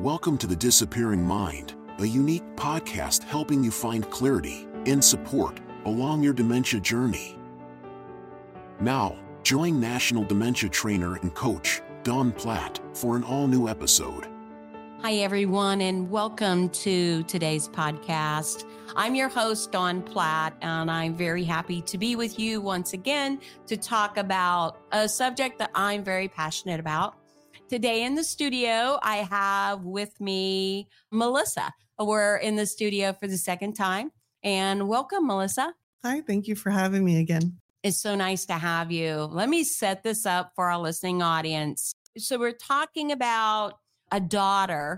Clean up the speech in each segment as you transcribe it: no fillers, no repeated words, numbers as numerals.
Welcome to The Disappearing Mind, a unique podcast helping you find clarity and support along your dementia journey. Now, join National Dementia Trainer and Coach Dawn Platt for an all-new episode. Hi, everyone, and welcome to today's podcast. I'm your host, Dawn Platt, and I'm very happy to be with you once again to talk about a subject that I'm very passionate about. Today in the studio, I have with me Melissa. We're in the studio for the second time, and welcome, Melissa. Hi, thank you for having me again. It's so nice to have you. Let me set this up for our listening audience. So we're talking about a daughter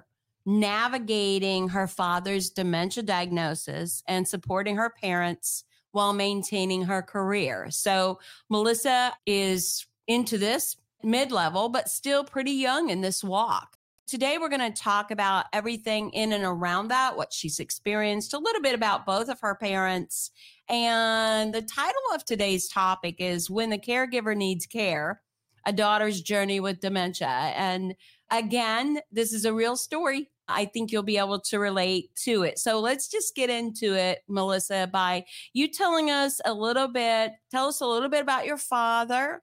navigating her father's dementia diagnosis and supporting her parents while maintaining her career. So Melissa is into this mid-level, but still pretty young in this walk. Today, we're going to talk about everything in and around that, what she's experienced, a little bit about both of her parents. And the title of today's topic is When the Caregiver Needs Care, A Daughter's Journey with Dementia. And again, this is a real story. I think you'll be able to relate to it. So let's just get into it, Melissa, by you tell us a little bit about your father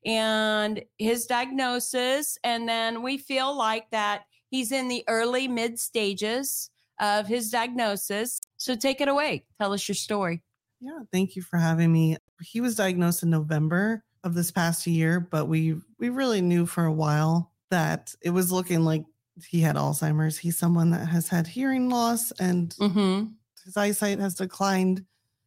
and his diagnosis. And then we feel like that he's in the early mid stages of his diagnosis. So take it away. Tell us your story. Yeah, thank you for having me. He was diagnosed in November of this past year, but we really knew for a while that it was looking like he had Alzheimer's. He's someone that has had hearing loss and his eyesight has declined,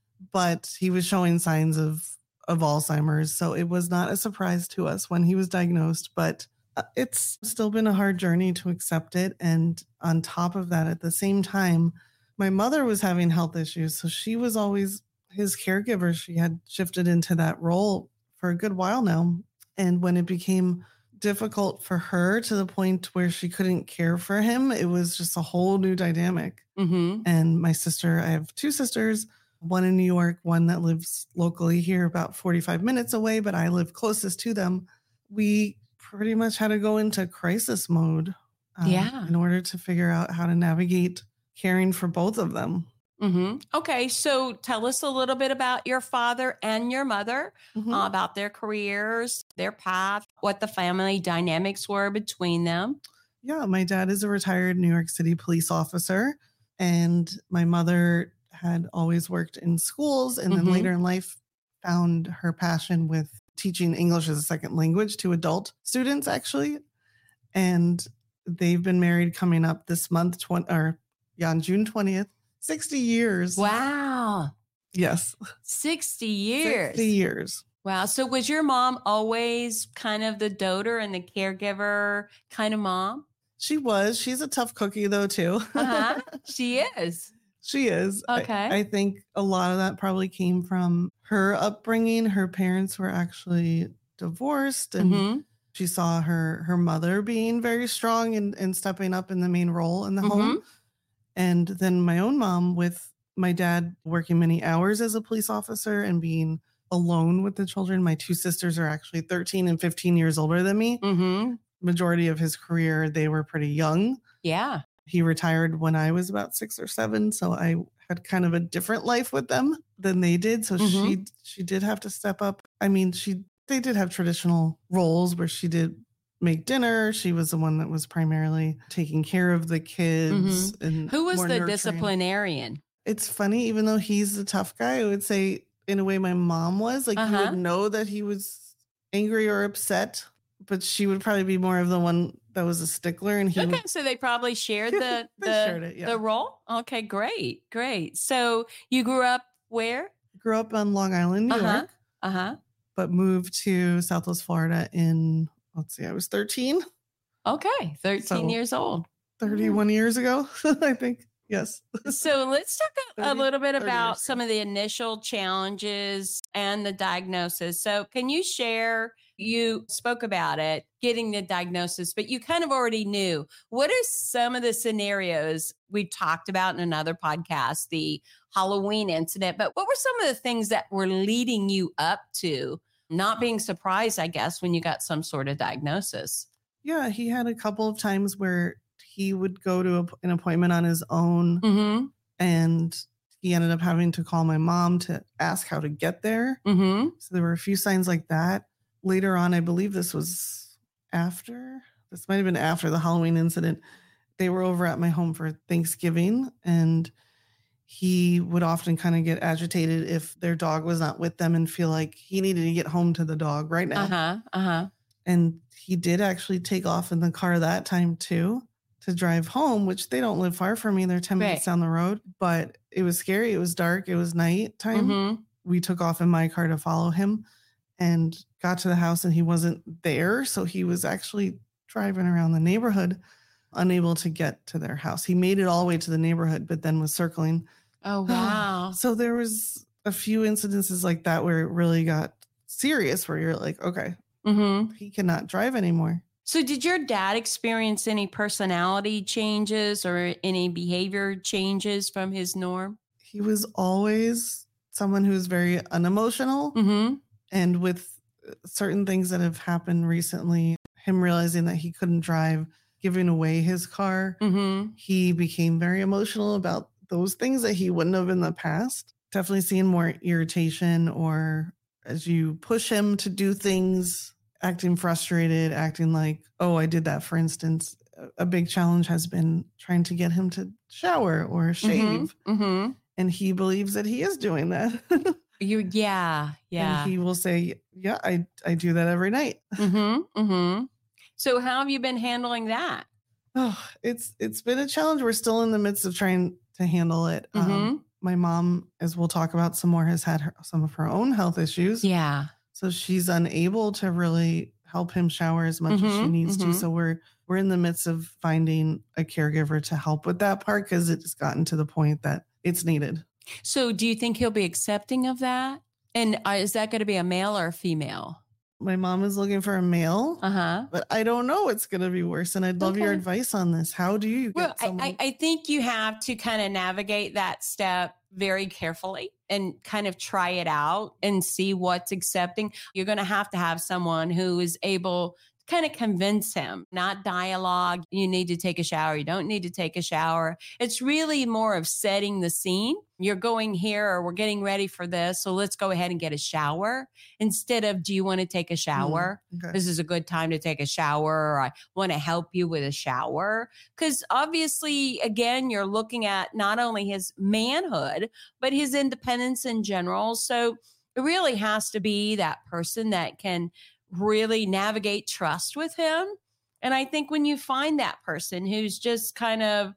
but he was showing signs of Alzheimer's. So it was not a surprise to us when he was diagnosed, but it's still been a hard journey to accept it. And on top of that, at the same time, my mother was having health issues. So she was always his caregiver. She had shifted into that role for a good while now. And when it became difficult for her to the point where she couldn't care for him, it was just a whole new dynamic. And my sister, I have two sisters, one in New York, one that lives locally here about 45 minutes away, but I live closest to them. We pretty much had to go into crisis mode in order to figure out how to navigate caring for both of them. Okay, so tell us a little bit about your father and your mother, about their careers, their path, what the family dynamics were between them. Yeah, my dad is a retired New York City police officer, and my mother had always worked in schools and then later in life found her passion with teaching English as a second language to adult students, actually. And they've been married coming up this month, on June 20th. 60 years. Wow. Yes. 60 years. 60 years. Wow. So was your mom always kind of the doter and the caregiver kind of mom? She was. She's a tough cookie, though, too. She is. She is. Okay. I think a lot of that probably came from her upbringing. Her parents were actually divorced, and she saw her mother being very strong and stepping up in the main role in the home. And then my own mom, with my dad working many hours as a police officer and being alone with the children. My two sisters are actually 13 and 15 years older than me. Majority of his career, they were pretty young. Yeah. He retired when I was about 6 or 7. So I had kind of a different life with them than they did. So she did have to step up. I mean, they did have traditional roles where she did make dinner. She was the one that was primarily taking care of the kids. And who was the disciplinarian? It's funny, even though he's the tough guy, I would say in a way my mom was. Like you would know that he was angry or upset, but she would probably be more of the one that was a stickler. And so they probably shared the role. Okay, great. So you grew up where? Grew up on Long Island, New York. But moved to Southwest Florida in, I was 13. Okay, 13 years old. 31 years ago, I think. Yes. So let's talk a little bit about some of the initial challenges and the diagnosis. So can you share, you spoke about it, getting the diagnosis, but you kind of already knew. What are some of the scenarios we talked about in another podcast, the Halloween incident, but what were some of the things that were leading you up to not being surprised, I guess, when you got some sort of diagnosis? Yeah, he had a couple of times where he would go to an appointment on his own. Mm-hmm. And he ended up having to call my mom to ask how to get there. Mm-hmm. So there were a few signs like that. Later on, I believe this might have been after the Halloween incident. They were over at my home for Thanksgiving, and he would often kind of get agitated if their dog was not with them and feel like he needed to get home to the dog right now. Uh-huh. Uh-huh. And he did actually take off in the car that time too to drive home, which they don't live far from me. They're 10 minutes down the road, but it was scary. It was dark. It was nighttime. Mm-hmm. We took off in my car to follow him and got to the house, and he wasn't there. So he was actually driving around the neighborhood, unable to get to their house. He made it all the way to the neighborhood, but then was circling. Oh, wow. So there was a few incidences like that where it really got serious, where you're like, okay, he cannot drive anymore. So did your dad experience any personality changes or any behavior changes from his norm? He was always someone who was very unemotional. Mm-hmm. And with certain things that have happened recently, him realizing that he couldn't drive, giving away his car, he became very emotional about those things that he wouldn't have in the past. Definitely seeing more irritation, or as you push him to do things, acting frustrated, acting like, oh, I did that. For instance, a big challenge has been trying to get him to shower or shave. And he believes that he is doing that. Yeah. And he will say, yeah, I do that every night. So how have you been handling that? Oh, it's been a challenge. We're still in the midst of trying to handle it. My mom, as we'll talk about some more, has had some of her own health issues. Yeah. So she's unable to really help him shower as much as she needs to. So we're in the midst of finding a caregiver to help with that part, because it's gotten to the point that it's needed. So do you think he'll be accepting of that? And is that going to be a male or a female? My mom is looking for a male, but I don't know what's going to be worse. And I'd love your advice on this. How do you get someone? I think you have to kind of navigate that step very carefully and kind of try it out and see what's accepting. You're going to have someone who is able to kind of convince him, not dialogue. You need to take a shower. You don't need to take a shower. It's really more of setting the scene. You're going here, or we're getting ready for this, so let's go ahead and get a shower, instead of, do you want to take a shower? Okay. This is a good time to take a shower, or I want to help you with a shower. Because obviously, again, you're looking at not only his manhood, but his independence in general. So it really has to be that person that can really navigate trust with him. And I think when you find that person who's just kind of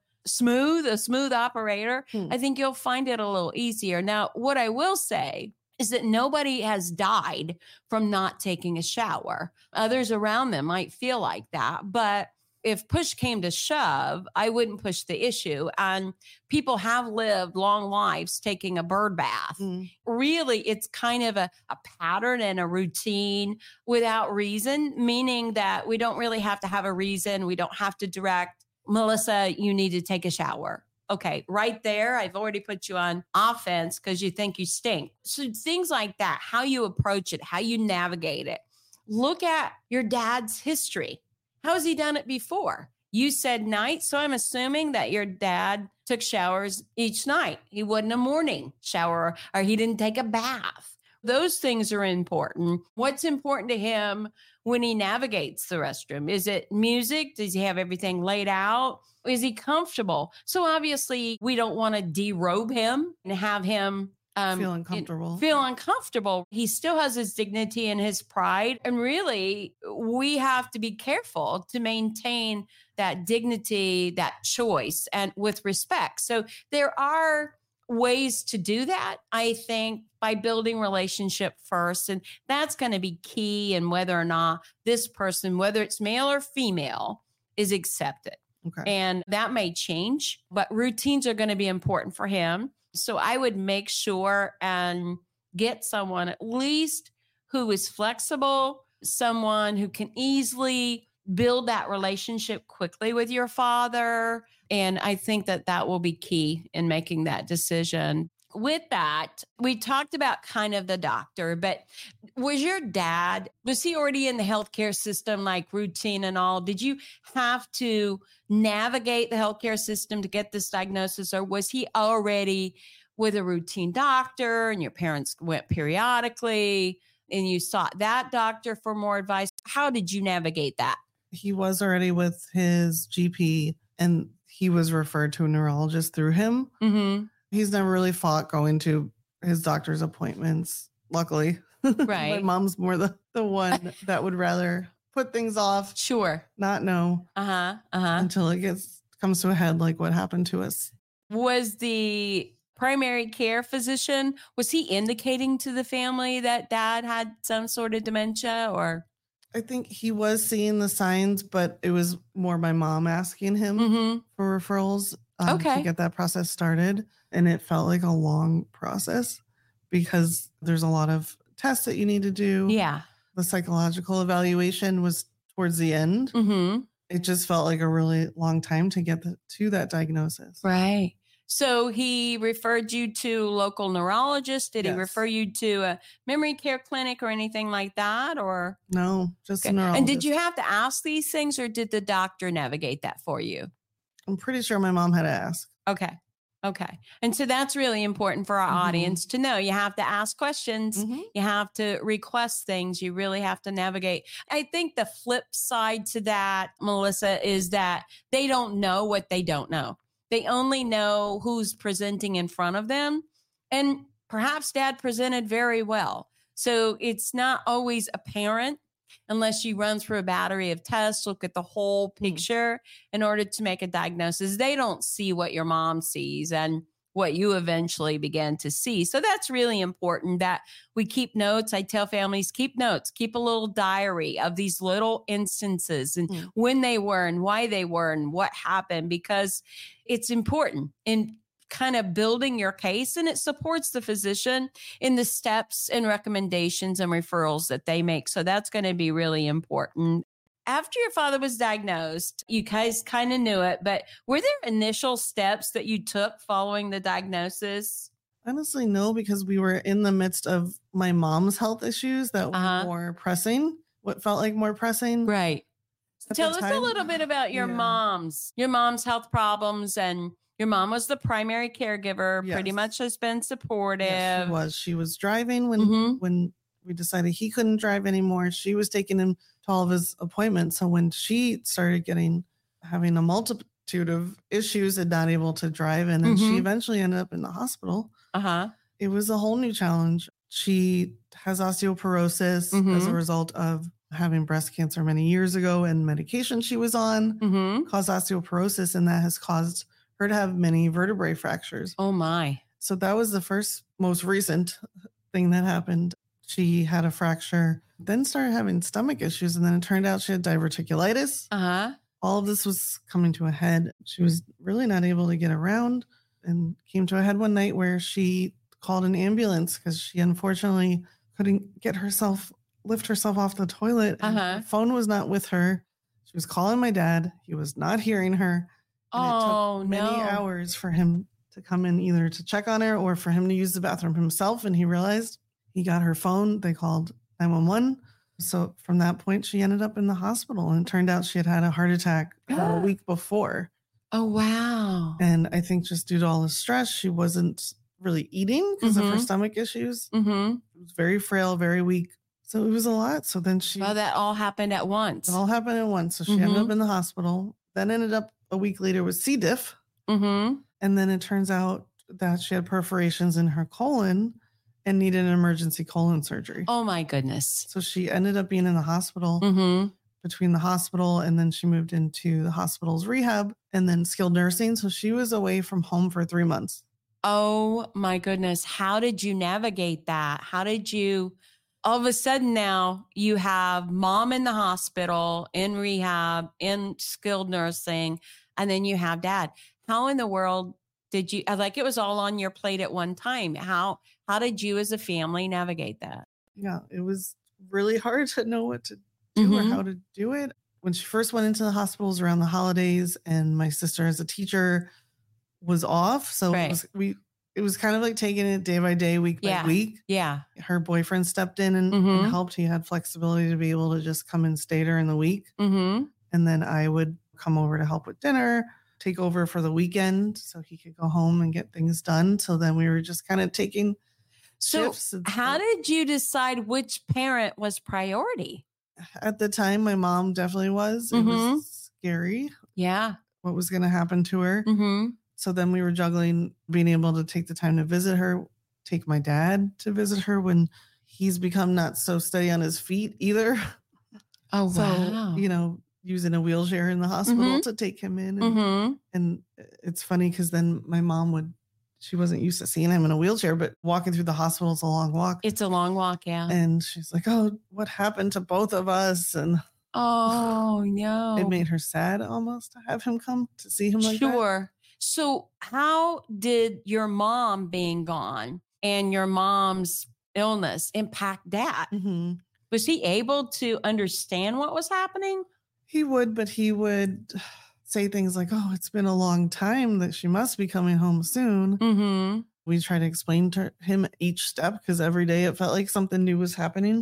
a smooth operator, I think you'll find it a little easier. Now, what I will say is that nobody has died from not taking a shower. Others around them might feel like that, but if push came to shove, I wouldn't push the issue. And people have lived long lives taking a bird bath. Really, it's kind of a pattern and a routine without reason, meaning that we don't really have to have a reason. We don't have to direct, Melissa, you need to take a shower. Okay, right there, I've already put you on offense because you think you stink. So things like that, how you approach it, how you navigate it. Look at your dad's history. How has he done it before? You said night, so I'm assuming that your dad took showers each night. He wasn't a morning shower, or he didn't take a bath. Those things are important. What's important to him when he navigates the restroom? Is it music? Does he have everything laid out? Is he comfortable? So obviously we don't want to derobe him and have him feel uncomfortable. He still has his dignity and his pride. And really, we have to be careful to maintain that dignity, that choice, and with respect. So there are ways to do that, I think, by building relationship first. And that's going to be key in whether or not this person, whether it's male or female, is accepted. Okay. And that may change, but routines are going to be important for him. So I would make sure and get someone at least who is flexible, someone who can easily build that relationship quickly with your father. And I think that that will be key in making that decision. with that, we talked about kind of the doctor, but was your dad, was he already in the healthcare system, like routine and all? Did you have to navigate the healthcare system to get this diagnosis, or was he already with a routine doctor and your parents went periodically and you sought that doctor for more advice? How did you navigate that? He was already with his GP and he was referred to a neurologist through him. Mm-hmm. He's never really fought going to his doctor's appointments, luckily. Right. My mom's more the one that would rather put things off. Sure. Not know. Until it comes to a head, like what happened to us. Was the primary care physician, was he indicating to the family that dad had some sort of dementia, or? I think he was seeing the signs, but it was more my mom asking him for referrals to get that process started. And it felt like a long process because there's a lot of tests that you need to do. Yeah. The psychological evaluation was towards the end. Mm-hmm. It just felt like a really long time to get to that diagnosis. Right. So he referred you to a local neurologist. Did he refer you to a memory care clinic or anything like that? Or no, just a neurologist. And did you have to ask these things, or did the doctor navigate that for you? I'm pretty sure my mom had to ask. Okay. And so that's really important for our audience to know. You have to ask questions. You have to request things. You really have to navigate. I think the flip side to that, Melissa, is that they don't know what they don't know. They only know who's presenting in front of them. And perhaps dad presented very well. So it's not always apparent unless you run through a battery of tests, look at the whole picture in order to make a diagnosis. They don't see what your mom sees and what you eventually begin to see. So that's really important that we keep notes. I tell families, keep notes, keep a little diary of these little instances and when they were and why they were and what happened, because it's important in kind of building your case, and it supports the physician in the steps and recommendations and referrals that they make. So that's going to be really important. After your father was diagnosed, you guys kind of knew it, but were there initial steps that you took following the diagnosis? Honestly, no, because we were in the midst of my mom's health issues that were more pressing, what felt like more pressing. Right. Tell us a little bit about your mom's health problems. And your mom was the primary caregiver, pretty much has been supportive. Yes, she was driving when we decided he couldn't drive anymore. She was taking him to all of his appointments. So when she started having a multitude of issues and not able to drive, and then she eventually ended up in the hospital. It was a whole new challenge. She has osteoporosis as a result of having breast cancer many years ago, and medication she was on caused osteoporosis, and that has caused her to have many vertebrae fractures. Oh my. So that was the most recent thing that happened. She had a fracture, then started having stomach issues, and then it turned out she had diverticulitis. All of this was coming to a head. She was really not able to get around, and came to a head one night where she called an ambulance because she unfortunately couldn't lift herself off the toilet. And her phone was not with her. She was calling my dad. He was not hearing her. And it took many hours for him to come in, either to check on her or for him to use the bathroom himself. And he realized he got her phone. They called 911. So from that point, she ended up in the hospital, and it turned out she had had a heart attack a week before. Oh, wow. And I think just due to all the stress, she wasn't really eating because of her stomach issues. It was very frail, very weak. So it was a lot. So then that all happened at once. It all happened at once. So she ended up in the hospital, then ended up a week later with C. diff. And then it turns out that she had perforations in her colon and needed an emergency colon surgery. Oh my goodness. So she ended up being in the hospital between the hospital, and then she moved into the hospital's rehab and then skilled nursing. So she was away from home for 3 months. Oh my goodness. How did you navigate that? How did you, all of a sudden now you have mom in the hospital, in rehab, in skilled nursing, and then you have dad. How in the world did you, like, it was all on your plate at one time. How did you as a family navigate that? Yeah, it was really hard to know what to do or how to do it. When she first went into the hospitals around the holidays, and my sister as a teacher was off. So we it was kind of like taking it day by day, week by week. Yeah. Her boyfriend stepped in and helped. He had flexibility to be able to just come and stay during the week. Mm-hmm. And then I would come over to help with dinner, take over for the weekend so he could go home and get things done. So then we were just kind of taking shifts. How did you decide which parent was priority? At the time, my mom definitely was. It was scary. Yeah. What was going to happen to her. Mm-hmm. So then we were juggling being able to take the time to visit her, take my dad to visit her when he's become not so steady on his feet either. Oh, so, wow. Using a wheelchair in the hospital to take him in. And it's funny because then my mom she wasn't used to seeing him in a wheelchair, but walking through the hospital is a long walk. It's a long walk, yeah. And she's like, oh, what happened to both of us? And oh, no. It made her sad almost to have him come to see him like that. Sure. So how did your mom being gone and your mom's illness impact Dad? Mm-hmm. Was he able to understand what was happening? He would, but he would say things like, oh, it's been a long time that she must be coming home soon. Mm-hmm. We try to explain to him each step because every day it felt like something new was happening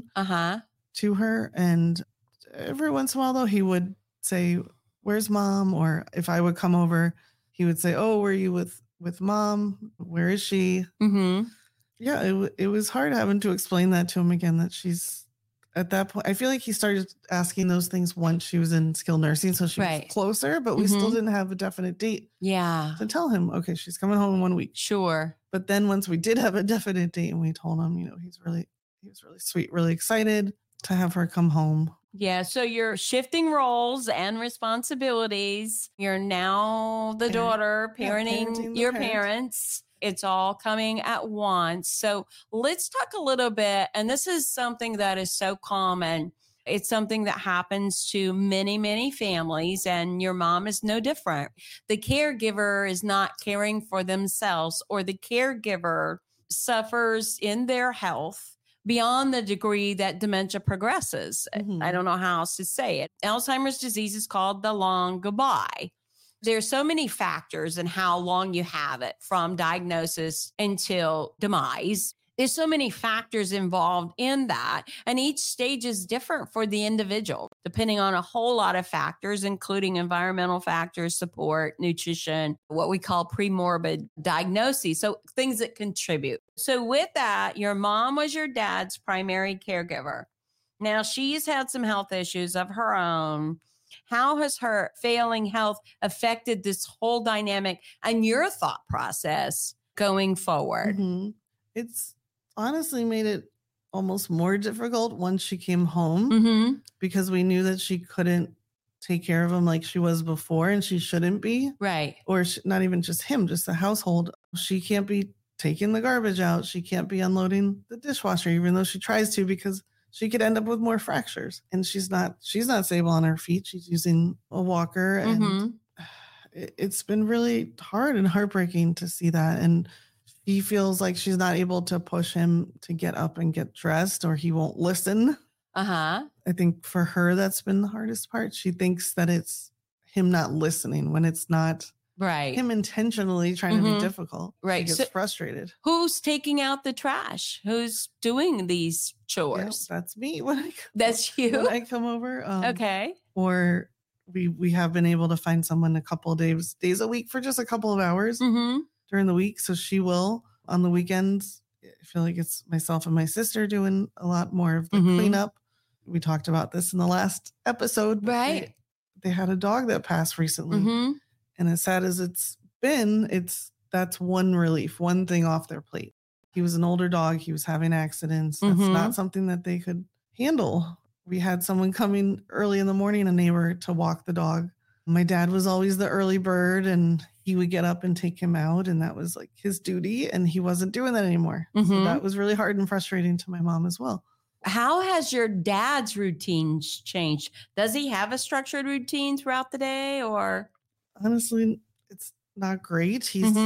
to her. And every once in a while, though, he would say, where's mom? Or if I would come over, he would say, oh, were you with mom? Where is she? Mm-hmm. Yeah, it was hard having to explain that to him again, that she's at that point. I feel like he started asking those things once she was in skilled nursing. So she was closer, but we still didn't have a definite date. Yeah. To tell him, okay, she's coming home in 1 week. Sure. But then once we did have a definite date and we told him, he was really sweet, really excited to have her come home. Yeah. So you're shifting roles and responsibilities. You're now the daughter parenting your parents. It's all coming at once. So let's talk a little bit. And this is something that is so common. It's something that happens to many, many families, and your mom is no different. The caregiver is not caring for themselves, or the caregiver suffers in their health beyond the degree that dementia progresses. Mm-hmm. I don't know how else to say it. Alzheimer's disease is called the long goodbye. There's so many factors in how long you have it from diagnosis until demise. There's so many factors involved in that. And each stage is different for the individual, depending on a whole lot of factors, including environmental factors, support, nutrition, what we call premorbid diagnoses. So things that contribute. So with that, your mom was your dad's primary caregiver. Now she's had some health issues of her own. How has her failing health affected this whole dynamic and your thought process going forward? Mm-hmm. It's honestly made it almost more difficult once she came home because we knew that she couldn't take care of him like she was before, and she shouldn't be. Right. Or not even just him, just the household. She can't be taking the garbage out. She can't be unloading the dishwasher, even though she tries to, because she could end up with more fractures. And she's not stable on her feet. She's using a walker, and it's been really hard and heartbreaking to see that. And he feels like she's not able to push him to get up and get dressed, or he won't listen. I think for her, that's been the hardest part. She thinks that it's him not listening when it's not him intentionally trying to be difficult. She gets frustrated. Who's taking out the trash? Who's doing these chores? Yeah, that's me. That's you? When I come over. Okay. Or we have been able to find someone a couple of days a week for just a couple of hours during the week. So she will. On the weekends, I feel like it's myself and my sister doing a lot more of the cleanup. We talked about this in the last episode. Right. They had a dog that passed recently. And as sad as it's been, that's one relief, one thing off their plate. He was an older dog. He was having accidents. That's not something that they could handle. We had someone coming early in the morning, a neighbor, to walk the dog. My dad was always the early bird, and he would get up and take him out, and that was like his duty, and he wasn't doing that anymore. So that was really hard and frustrating to my mom as well. How has your dad's routines changed? Does he have a structured routine throughout the day, or? Honestly, it's not great.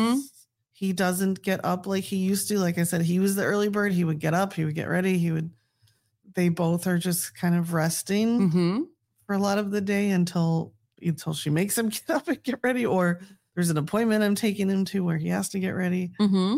He doesn't get up like he used to. Like I said, he was the early bird. He would get up, he would get ready. They both are just kind of resting for a lot of the day until she makes him get up and get ready, or there's an appointment I'm taking him to where he has to get ready.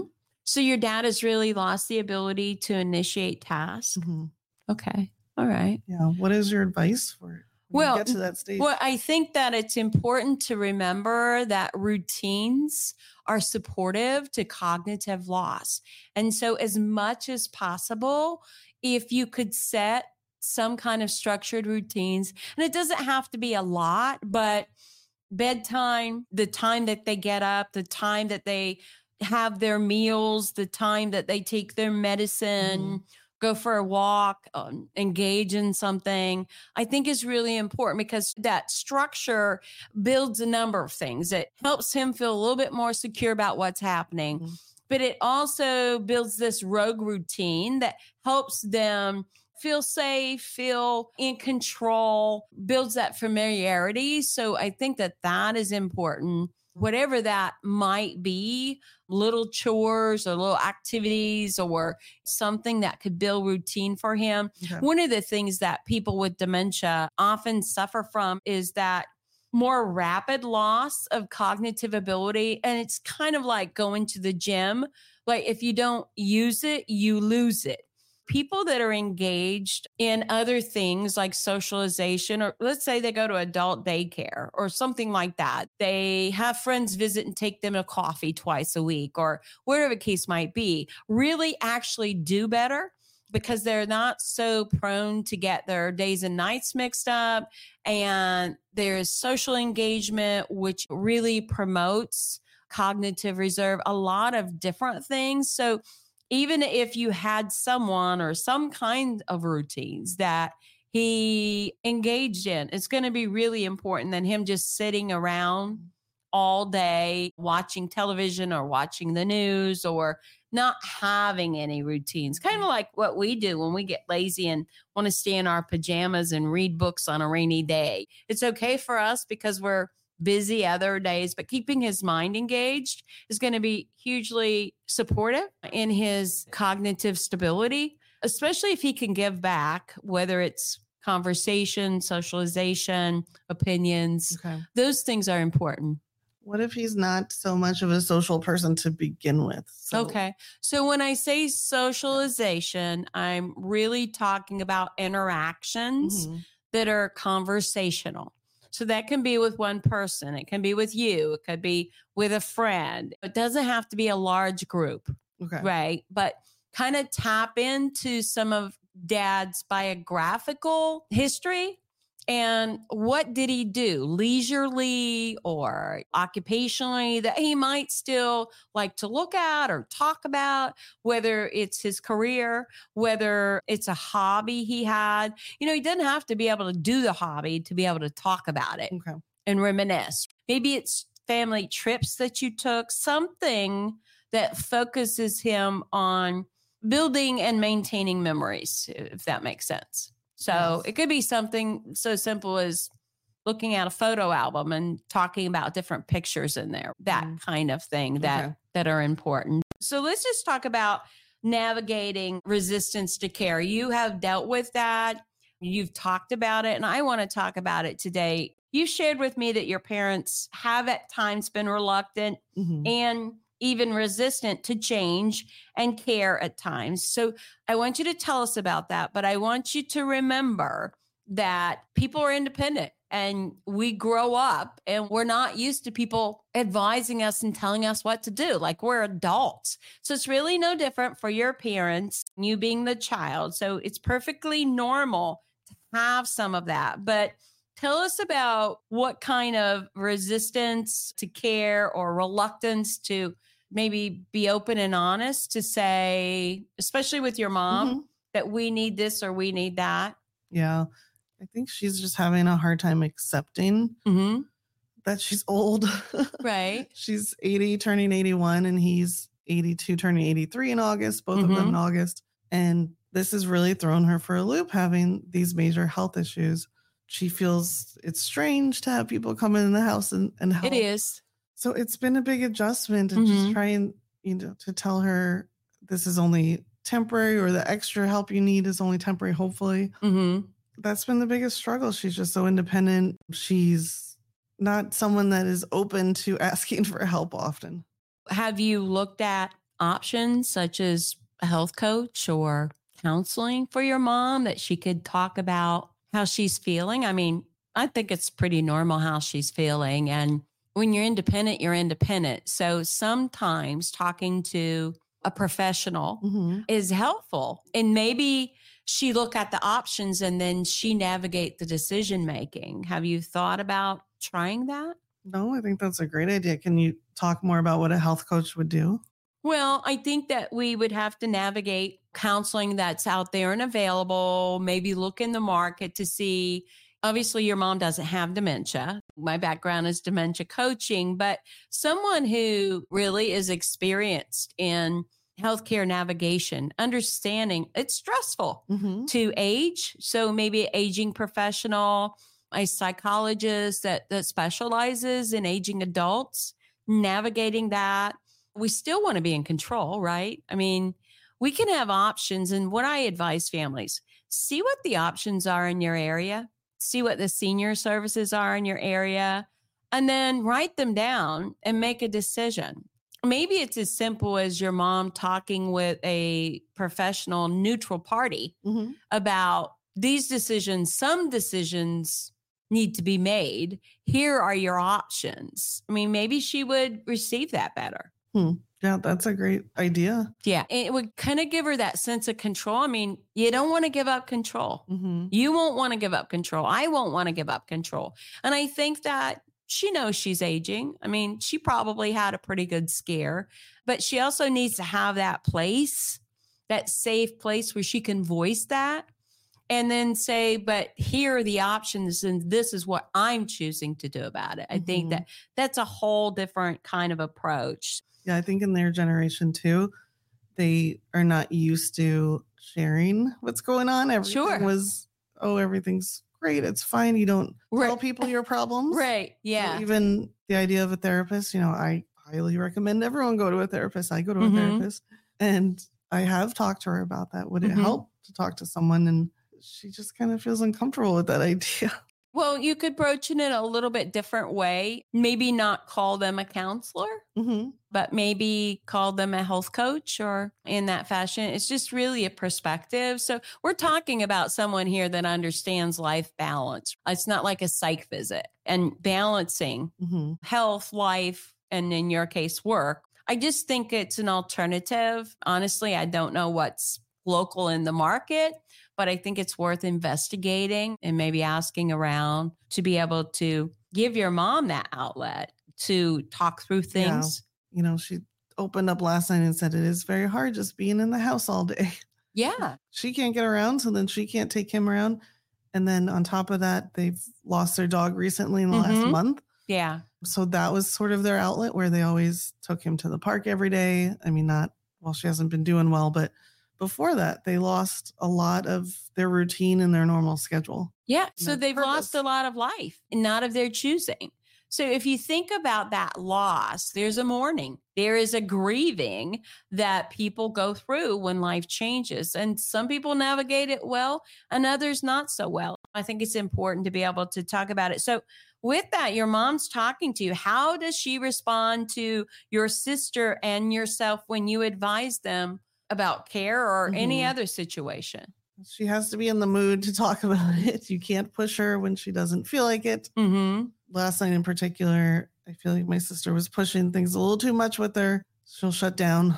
So your dad has really lost the ability to initiate tasks. Mm-hmm. Okay. All right. Yeah. What is your advice for when you get to that stage? Well, I think that it's important to remember that routines are supportive to cognitive loss. And so as much as possible, if you could set some kind of structured routines, and it doesn't have to be a lot, but bedtime, the time that they get up, the time that they have their meals, the time that they take their medicine, go for a walk, engage in something, I think is really important because that structure builds a number of things. It helps him feel a little bit more secure about what's happening, but it also builds this rogue routine that helps them feel safe, feel in control, builds that familiarity. So I think that that is important. Whatever that might be, little chores or little activities or something that could build routine for him. Okay. One of the things that people with dementia often suffer from is that more rapid loss of cognitive ability. And it's kind of like going to the gym. Like if you don't use it, you lose it. People that are engaged in other things like socialization, or let's say they go to adult daycare or something like that. They have friends visit and take them to coffee twice a week or whatever the case might be, really actually do better because they're not so prone to get their days and nights mixed up. And there's social engagement, which really promotes cognitive reserve, a lot of different things. So even if you had someone or some kind of routines that he engaged in, it's going to be really important than him just sitting around all day watching television or watching the news or not having any routines. Kind of like what we do when we get lazy and want to stay in our pajamas and read books on a rainy day. It's okay for us because we're busy other days, but keeping his mind engaged is going to be hugely supportive in his cognitive stability, especially if he can give back, whether it's conversation, socialization, opinions. Okay. Those things are important. What if he's not so much of a social person to begin with? Okay. So when I say socialization, I'm really talking about interactions that are conversational. So that can be with one person. It can be with you. It could be with a friend. It doesn't have to be a large group, right? But kind of tap into some of Dad's biographical history and what did he do leisurely or occupationally that he might still like to look at or talk about, whether it's his career, whether it's a hobby he had. You know, he doesn't have to be able to do the hobby to be able to talk about it and reminisce. Maybe it's family trips that you took, something that focuses him on building and maintaining memories, if that makes sense. So it could be something so simple as looking at a photo album and talking about different pictures in there, that kind of thing that are important. So let's just talk about navigating resistance to care. You have dealt with that. You've talked about it, and I want to talk about it today. You shared with me that your parents have at times been reluctant and even resistant to change and care at times. So I want you to tell us about that, but I want you to remember that people are independent and we grow up and we're not used to people advising us and telling us what to do. Like we're adults. So it's really no different for your parents, you being the child. So it's perfectly normal to have some of that, but tell us about what kind of resistance to care or reluctance to maybe be open and honest to say, especially with your mom, that we need this or we need that. Yeah. I think she's just having a hard time accepting that she's old. Right. She's 80, turning 81, and he's 82, turning 83 in August, both of them in August. And this has really thrown her for a loop, having these major health issues. She feels it's strange to have people come in the house and help. It is. So it's been a big adjustment and just trying, to tell her this is only temporary or the extra help you need is only temporary, hopefully. That's been the biggest struggle. She's just so independent. She's not someone that is open to asking for help often. Have you looked at options such as a health coach or counseling for your mom that she could talk about how she's feeling. I mean, I think it's pretty normal how she's feeling. And when you're independent, you're independent. So sometimes talking to a professional is helpful. And maybe she look at the options and then she navigate the decision making. Have you thought about trying that? No, I think that's a great idea. Can you talk more about what a health coach would do? Well, I think that we would have to navigate counseling that's out there and available, maybe look in the market to see. Obviously, your mom doesn't have dementia. My background is dementia coaching, but someone who really is experienced in healthcare navigation, understanding it's stressful to age. So maybe an aging professional, a psychologist that specializes in aging adults, navigating that. We still want to be in control, right? I mean, we can have options. And what I advise families, see what the options are in your area, see what the senior services are in your area, and then write them down and make a decision. Maybe it's as simple as your mom talking with a professional neutral party about these decisions. Some decisions need to be made. Here are your options. I mean, maybe she would receive that better. Yeah, that's a great idea. Yeah. It would kind of give her that sense of control. I mean, you don't want to give up control. You won't want to give up control. I won't want to give up control. And I think that she knows she's aging. I mean, she probably had a pretty good scare, but she also needs to have that place, that safe place where she can voice that and then say, but here are the options and this is what I'm choosing to do about it. I think that that's a whole different kind of approach. Yeah, I think in their generation too, they are not used to sharing what's going on. Everything was, everything's great. It's fine. You don't tell people your problems. Right. Yeah. So even the idea of a therapist, I highly recommend everyone go to a therapist. I go to a therapist and I have talked to her about that. Would it help to talk to someone? And she just kind of feels uncomfortable with that idea. Well, you could broach it in a little bit different way. Maybe not call them a counselor, but maybe call them a health coach or in that fashion. It's just really a perspective. So we're talking about someone here that understands life balance. It's not like a psych visit and balancing health, life, and in your case, work. I just think it's an alternative. Honestly, I don't know what's local in the market, but I think it's worth investigating and maybe asking around to be able to give your mom that outlet to talk through things. Yeah. She opened up last night and said it is very hard just being in the house all day. Yeah. She can't get around, so then she can't take him around. And then on top of that, they've lost their dog recently in the last month. Yeah. So that was sort of their outlet where they always took him to the park every day. I mean, she hasn't been doing well, but before that, they lost a lot of their routine and their normal schedule. Yeah. So they've lost a lot of life and not of their choosing. So if you think about that loss, there's a mourning, there is a grieving that people go through when life changes. And some people navigate it well and others not so well. I think it's important to be able to talk about it. So with that, your mom's talking to you. How does she respond to your sister and yourself when you advise them about care or any other situation? She has to be in the mood to talk about it. You can't push her when she doesn't feel like it. Last night in particular, I feel like my sister was pushing things a little too much with her. She'll shut down.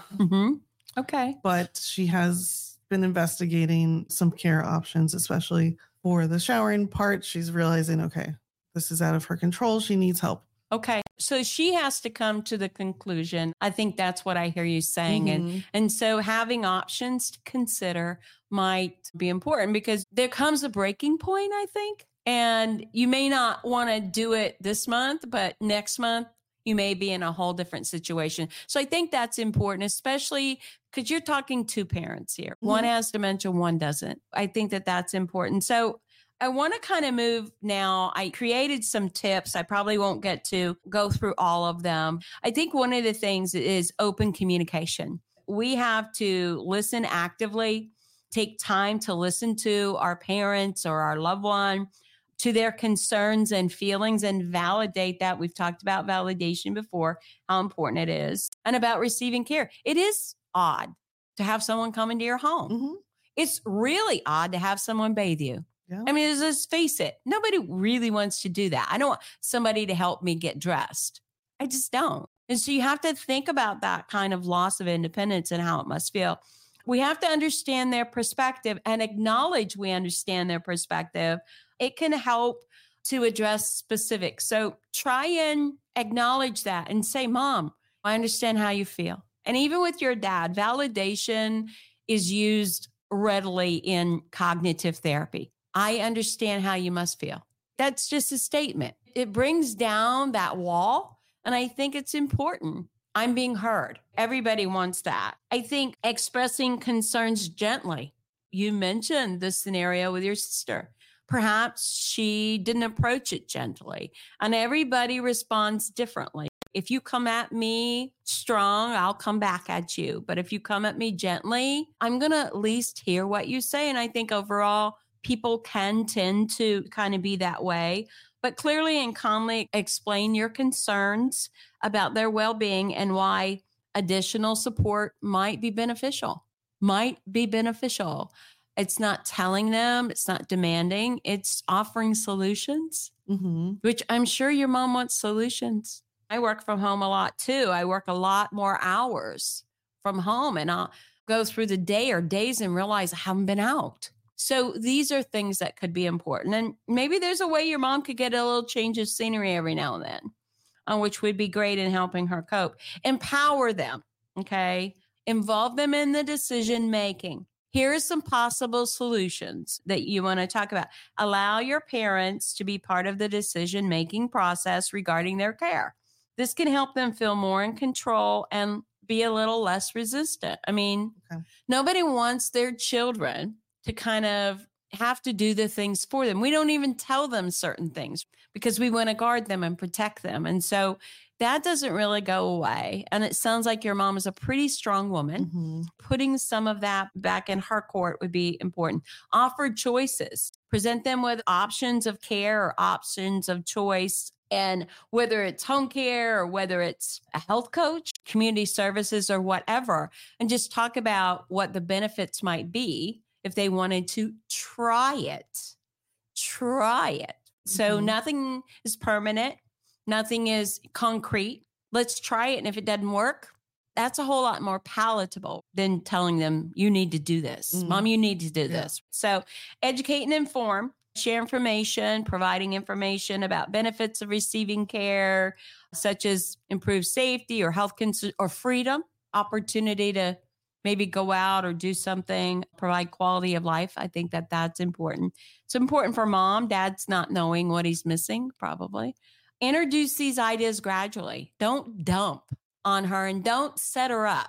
Okay. But she has been investigating some care options, especially for the showering part. She's realizing, okay, this is out of her control. She needs help. Okay. So she has to come to the conclusion. I think that's what I hear you saying. And so having options to consider might be important because there comes a breaking point, I think. And you may not want to do it this month, but next month you may be in a whole different situation. So I think that's important, especially because you're talking two parents here. One has dementia, one doesn't. I think that that's important. So I want to kind of move now. I created some tips. I probably won't get to go through all of them. I think one of the things is open communication. We have to listen actively, take time to listen to our parents or our loved one, to their concerns and feelings and validate that. We've talked about validation before, how important it is. and about receiving care. It is odd to have someone come into your home. Mm-hmm. It's really odd to have someone bathe you. Yeah. I mean, let's face it. Nobody really wants to do that. I don't want somebody to help me get dressed. I just don't. And so you have to think about that kind of loss of independence and how it must feel. We have to understand their perspective and acknowledge we understand their perspective. It can help to address specifics. So try and acknowledge that and say, Mom, I understand how you feel. And even with your dad, validation is used readily in cognitive therapy. I understand how you must feel. That's just a statement. It brings down that wall. And I think it's important. I'm being heard. Everybody wants that. I think expressing concerns gently. You mentioned the scenario with your sister. Perhaps she didn't approach it gently, and everybody responds differently. If you come at me strong, I'll come back at you. But if you come at me gently, I'm going to at least hear what you say. And I think overall, people can tend to kind of be that way. But clearly and calmly explain your concerns about their well-being and why additional support might be beneficial. It's not telling them, it's not demanding, it's offering solutions, which I'm sure your mom wants solutions. I work from home a lot too. I work a lot more hours from home, and I'll go through the day or days and realize I haven't been out. So these are things that could be important. And maybe there's a way your mom could get a little change of scenery every now and then, which would be great in helping her cope. Empower them, okay? Involve them in the decision making. Here are some possible solutions that you want to talk about. Allow your parents to be part of the decision-making process regarding their care. This can help them feel more in control and be a little less resistant. I mean, Nobody wants their children to kind of have to do the things for them. We don't even tell them certain things because we want to guard them and protect them. And so that doesn't really go away. And it sounds like your mom is a pretty strong woman. Putting some of that back in her court would be important. Offer choices. Present them with options of care or options of choice. And whether it's home care or whether it's a health coach, community services or whatever, and just talk about what the benefits might be if they wanted to try it. So nothing is permanent. Nothing is concrete. Let's try it. And if it doesn't work, that's a whole lot more palatable than telling them, you need to do this. Mom, you need to do this. So educate and inform, share information, providing information about benefits of receiving care, such as improved safety or health or freedom, opportunity to maybe go out or do something, provide quality of life. I think that that's important. It's important for mom. Dad's not knowing what he's missing, probably. Introduce these ideas gradually. Don't dump on her and don't set her up.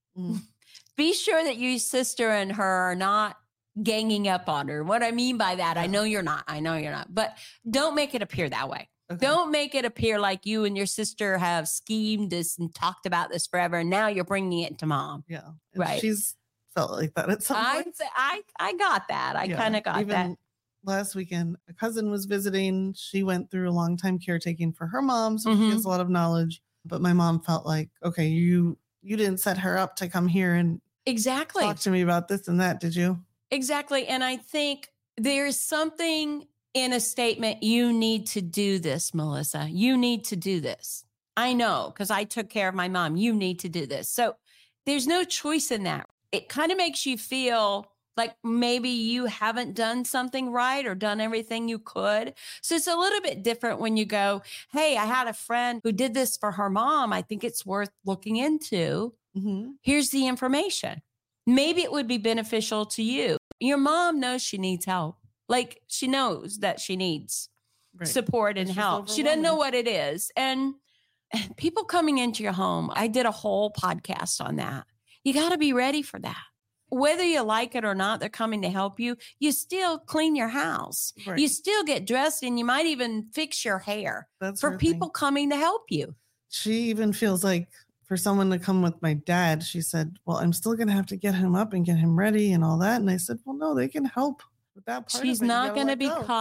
Be sure that your sister and her are not ganging up on her. What I mean by that, I know you're not. But don't make it appear that way. Don't make it appear like you and your sister have schemed this and talked about this forever, and now you're bringing it to mom. Yeah. Right. She's felt like that at some point. I got that. I kind of got that. Last weekend, a cousin was visiting. She went through a long time caretaking for her mom, so she has a lot of knowledge. But my mom felt like, okay, you didn't set her up to come here and talk to me about this and that, did you? Exactly. And I think there's something in a statement, you need to do this, Melissa. You need to do this. I know, because I took care of my mom. You need to do this. So there's no choice in that. It kind of makes you feel like maybe you haven't done something right or done everything you could. So it's a little bit different when you go, hey, I had a friend who did this for her mom. I think it's worth looking into. Here's the information. Maybe it would be beneficial to you. Your mom knows she needs help. Like she knows that she needs support and help. She doesn't know what it is. And people coming into your home, I did a whole podcast on that. You got to be ready for that. Whether you like it or not, they're coming to help you. You still clean your house. You still get dressed, and you might even fix your hair. That's for people coming to help you. She even feels like for someone to come with my dad, she said, well, I'm still going to have to get him up and get him ready and all that. And I said, well, no, they can help with that part. She's not going to be caught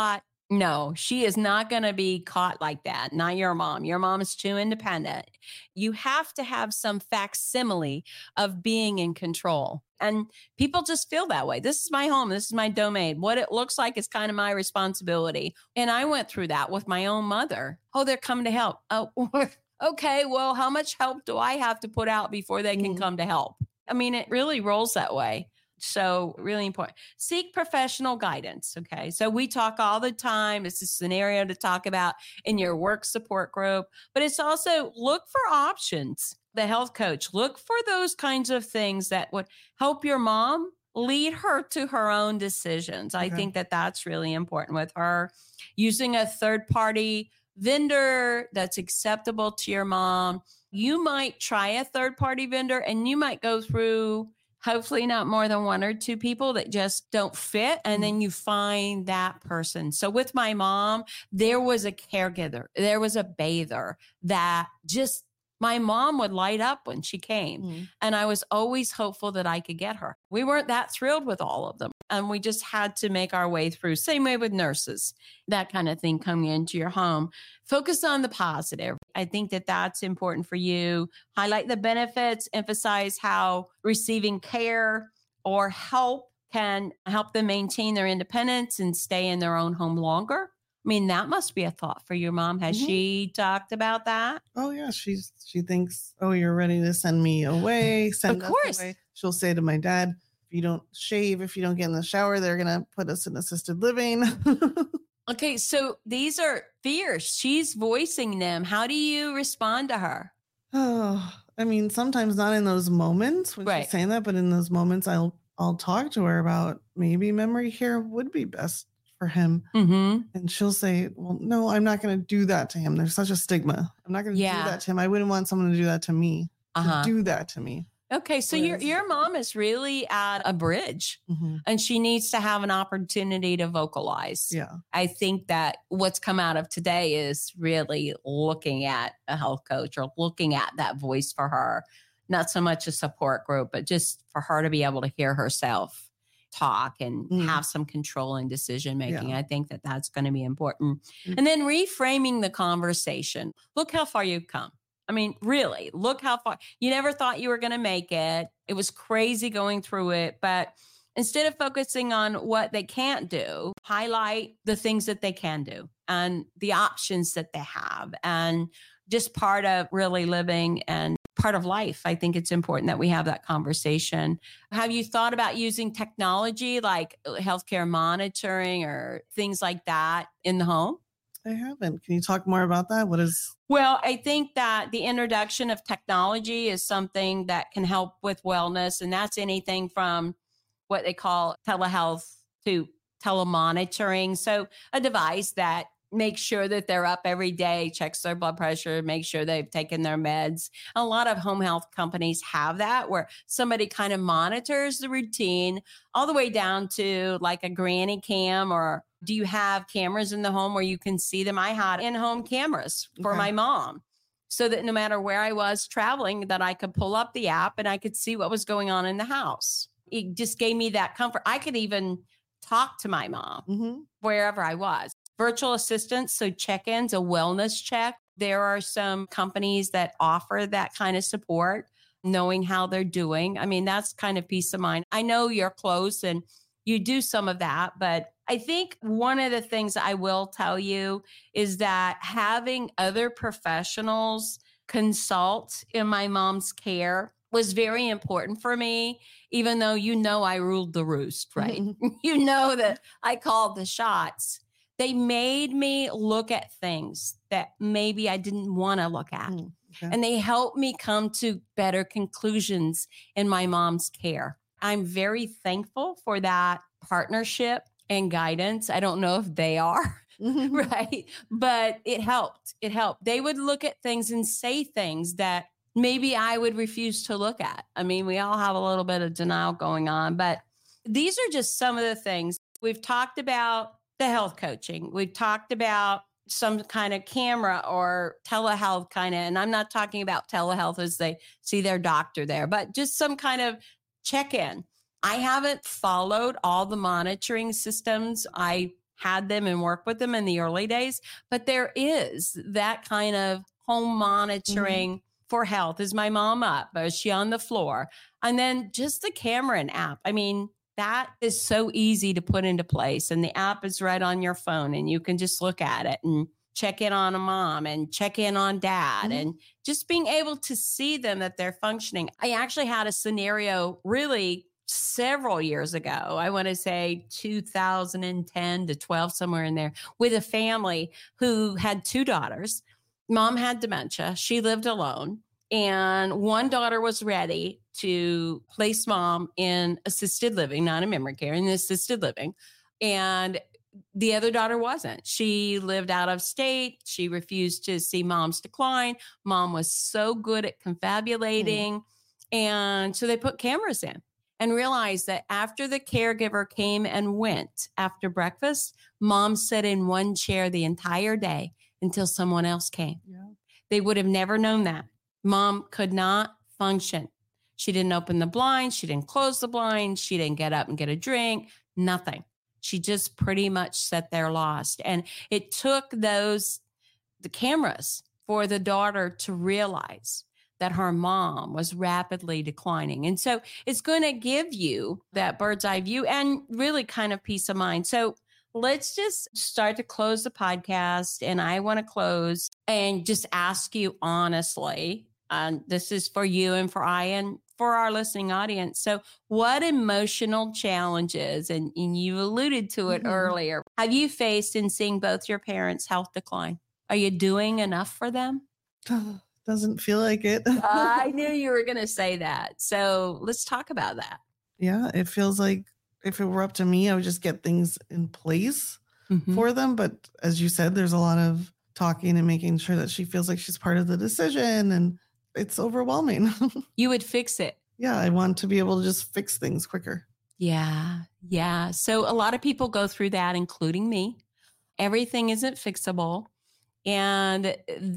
No, she is not going to be caught like that. Not your mom. Your mom is too independent. You have to have some facsimile of being in control. And people just feel that way. This is my home. This is my domain. What it looks like is kind of my responsibility. And I went through that with my own mother. Oh, they're coming to help. Oh, okay. Well, how much help do I have to put out before they can come to help? I mean, it really rolls that way. So really important. Seek professional guidance. Okay. So we talk all the time. It's a scenario to talk about in your work support group, but it's also look for options. The health coach, look for those kinds of things that would help your mom lead her to her own decisions. I think that that's really important with her. Using a third party vendor that's acceptable to your mom. You might try a third party vendor and you might go through hopefully not more than one or two people that just don't fit. And then you find that person. So with my mom, there was a caregiver, there was a bather that just my mom would light up when she came. And I was always hopeful that I could get her. We weren't that thrilled with all of them. And we just had to make our way through. Same way with nurses, that kind of thing coming into your home. Focus on the positive. I think that that's important for you. Highlight the benefits, emphasize how receiving care or help can help them maintain their independence and stay in their own home longer. I mean, that must be a thought for your mom. Has she talked about that? Oh, yeah. She thinks, oh, you're ready to send me away. Send of course. us away. She'll say to my dad, if you don't shave, if you don't get in the shower, they're going to put us in assisted living. Okay. So these are fears. She's voicing them. How do you respond to her? Oh, I mean, sometimes not in those moments when she's saying that, but in those moments, I'll talk to her about maybe memory care would be best for him. And she'll say, well, no, I'm not going to do that to him. There's such a stigma. I'm not going to do that to him. I wouldn't want someone to do that to me. To do that to me. Okay. So your mom is really at a bridge and she needs to have an opportunity to vocalize. Yeah. I think that what's come out of today is really looking at a health coach or looking at that voice for her, not so much a support group, but just for her to be able to hear herself talk and have some control in decision making. I think that that's going to be important. And then reframing the conversation. Look how far you've come. I mean, really, look how far. You never thought you were going to make it. It was crazy going through it. But instead of focusing on what they can't do, highlight the things that they can do and the options that they have. And just part of really living and part of life. I think it's important that we have that conversation. Have you thought about using technology like healthcare monitoring or things like that in the home? I haven't. Can you talk more about that? Well, I think that the introduction of technology is something that can help with wellness. And that's anything from what they call telehealth to telemonitoring. So a device that makes sure that they're up every day, checks their blood pressure, makes sure they've taken their meds. A lot of home health companies have that where somebody kind of monitors the routine all the way down to like a granny cam. Or do you have cameras in the home where you can see them? I had in-home cameras for my mom so that no matter where I was traveling, that I could pull up the app and I could see what was going on in the house. It just gave me that comfort. I could even talk to my mom wherever I was. Virtual assistants, so check-ins, a wellness check. There are some companies that offer that kind of support, knowing how they're doing. I mean, that's kind of peace of mind. I know you're close and you do some of that, but I think one of the things I will tell you is that having other professionals consult in my mom's care was very important for me, even though I ruled the roost, right? You know that I called the shots. They made me look at things that maybe I didn't want to look at. And they helped me come to better conclusions in my mom's care. I'm very thankful for that partnership and guidance. I don't know if they are, right? But it helped. It helped. They would look at things and say things that maybe I would refuse to look at. I mean, we all have a little bit of denial going on, but these are just some of the things. We've talked about the health coaching. We've talked about some kind of camera or telehealth kind of, and I'm not talking about telehealth as they see their doctor there, but just some kind of check-in. I haven't followed all the monitoring systems. I had them and worked with them in the early days, but there is that kind of home monitoring for health. Is my mom up? Is she on the floor? And then just the camera and app. I mean, that is so easy to put into place. And the app is right on your phone and you can just look at it and check in on a mom and check in on dad and just being able to see them that they're functioning. I actually had a scenario really several years ago. I want to say 2010 to 12, somewhere in there, with a family who had 2 daughters. Mom had dementia. She lived alone. And one daughter was ready to place mom in assisted living, not in memory care, in assisted living. And the other daughter wasn't. She lived out of state. She refused to see mom's decline. Mom was so good at confabulating. And so they put cameras in and realized that after the caregiver came and went after breakfast, mom sat in one chair the entire day until someone else came. Yeah. They would have never known that. Mom could not function. She didn't open the blinds. She didn't close the blinds. She didn't get up and get a drink, nothing. She just pretty much sat there lost. And it took the cameras for the daughter to realize that her mom was rapidly declining. And so it's going to give you that bird's eye view and really kind of peace of mind. So let's just start to close the podcast. And I want to close and just ask you honestly, this is for you and for I and for our listening audience. So what emotional challenges, and you alluded to it earlier, have you faced in seeing both your parents' health decline? Are you doing enough for them? Doesn't feel like it. I knew you were going to say that. So let's talk about that. Yeah, it feels like if it were up to me, I would just get things in place for them. But as you said, there's a lot of talking and making sure that she feels like she's part of the decision, and it's overwhelming. You would fix it. Yeah, I want to be able to just fix things quicker. Yeah. So a lot of people go through that, including me. Everything isn't fixable. And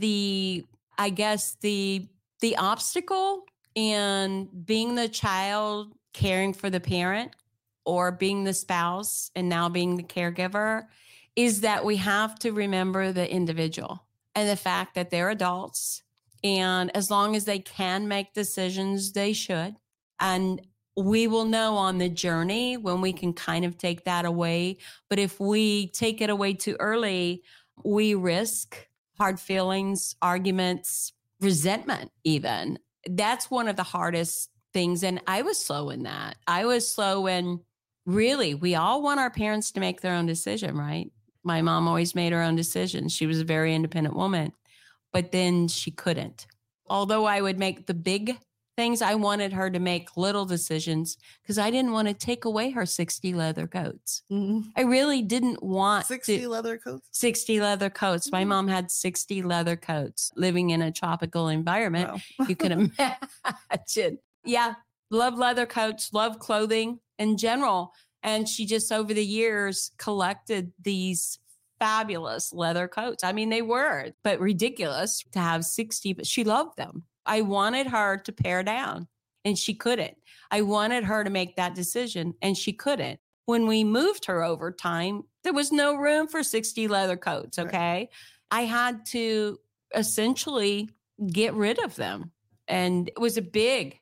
I guess the obstacle in being the child caring for the parent, or being the spouse and now being the caregiver, is that we have to remember the individual and the fact that they're adults. And as long as they can make decisions, they should. And we will know on the journey when we can kind of take that away. But if we take it away too early, we risk hard feelings, arguments, resentment even. That's one of the hardest things. And I was slow in that. I was slow in, really, we all want our parents to make their own decision, right? My mom always made her own decisions. She was a very independent woman, but then she couldn't. Although I would make the big things, I wanted her to make little decisions because I didn't want to take away her 60 leather coats. I really didn't want 60 leather coats? 60 leather coats. My mom had 60 leather coats living in a tropical environment. Wow. You can imagine. Yeah. Love leather coats, love clothing in general. And she just over the years collected these fabulous leather coats. I mean, they were, but ridiculous to have 60, but she loved them. I wanted her to pare down and she couldn't. I wanted her to make that decision and she couldn't. When we moved her over time, there was no room for 60 leather coats. Okay. Right. I had to essentially get rid of them. And it was a big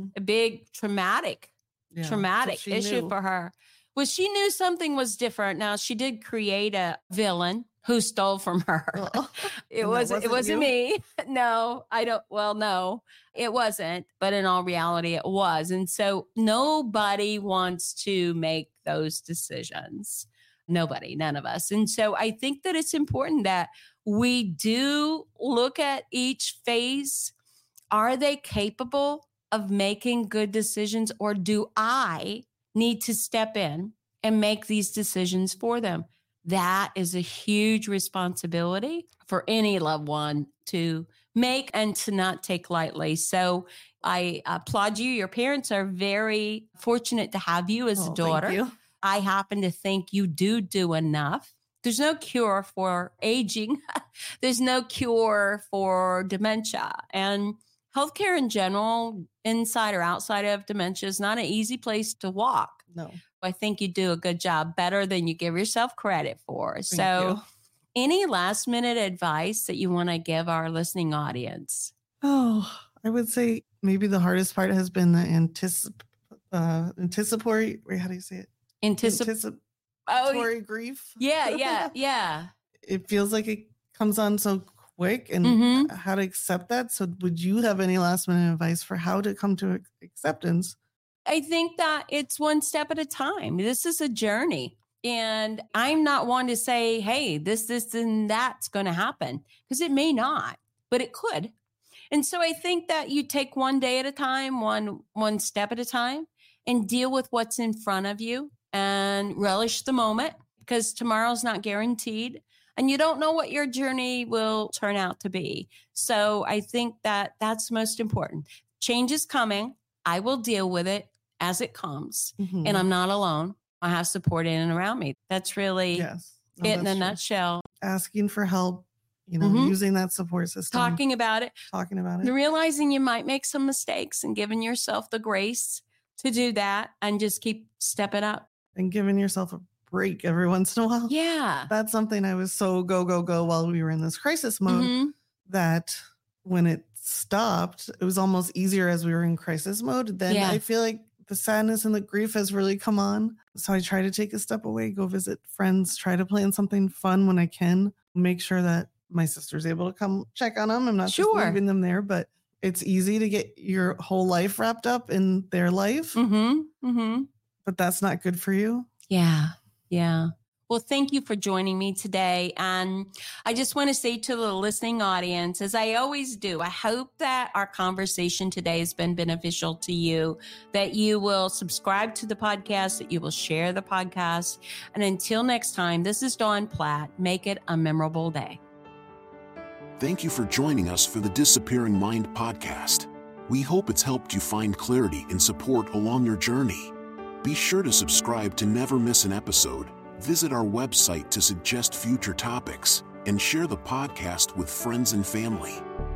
traumatic issue for her. Well, she knew something was different. Now, she did create a villain who stole from her. It wasn't me. No, no, it wasn't. But in all reality, it was. And so nobody wants to make those decisions. Nobody, none of us. And so I think that it's important that we do look at each phase. Are they capable of making good decisions, or do I need to step in and make these decisions for them? That is a huge responsibility for any loved one to make and to not take lightly. So I applaud you. Your parents are very fortunate to have you as a daughter. Thank you. I happen to think you do enough. There's no cure for aging. There's no cure for dementia. And healthcare in general, inside or outside of dementia, is not an easy place to walk. No. I think you do a good job, better than you give yourself credit for. Thank So you. any last minute advice that you want to give our listening audience? Oh, I would say maybe the hardest part has been the anticipatory. Wait, how do you say it? Anticipatory grief. Yeah. It feels like it comes on so quick, and Mm-hmm. how to accept that. So would you have any last minute advice for how to come to acceptance? I think that it's one step at a time. This is a journey. And I'm not one to say, hey, this, and that's going to happen, because it may not, but it could. And so I think that you take one day at a time, one step at a time, and deal with what's in front of you and relish the moment, because tomorrow's not guaranteed. And you don't know what your journey will turn out to be. So I think that that's most important. Change is coming. I will deal with it as it comes. Mm-hmm. And I'm not alone. I have support in and around me. That's really it in a nutshell. Asking for help, using that support system. Talking about it. Realizing you might make some mistakes and giving yourself the grace to do that and just keep stepping up. And giving yourself a break every once in a while. Yeah. That's something I was so go while we were in this crisis mode, that when it stopped, it was almost easier as we were in crisis mode. Then I feel like the sadness and the grief has really come on. So I try to take a step away, go visit friends, try to plan something fun when I can, make sure that my sister's able to come check on them. I'm not just leaving them there, but it's easy to get your whole life wrapped up in their life. But that's not good for you. Yeah. Well, thank you for joining me today. And I just want to say to the listening audience, as I always do, I hope that our conversation today has been beneficial to you, that you will subscribe to the podcast, that you will share the podcast. And until next time, this is Dawn Platt. Make it a memorable day. Thank you for joining us for the Disappearing Mind podcast. We hope it's helped you find clarity and support along your journey. Be sure to subscribe to never miss an episode. Visit our website to suggest future topics and share the podcast with friends and family.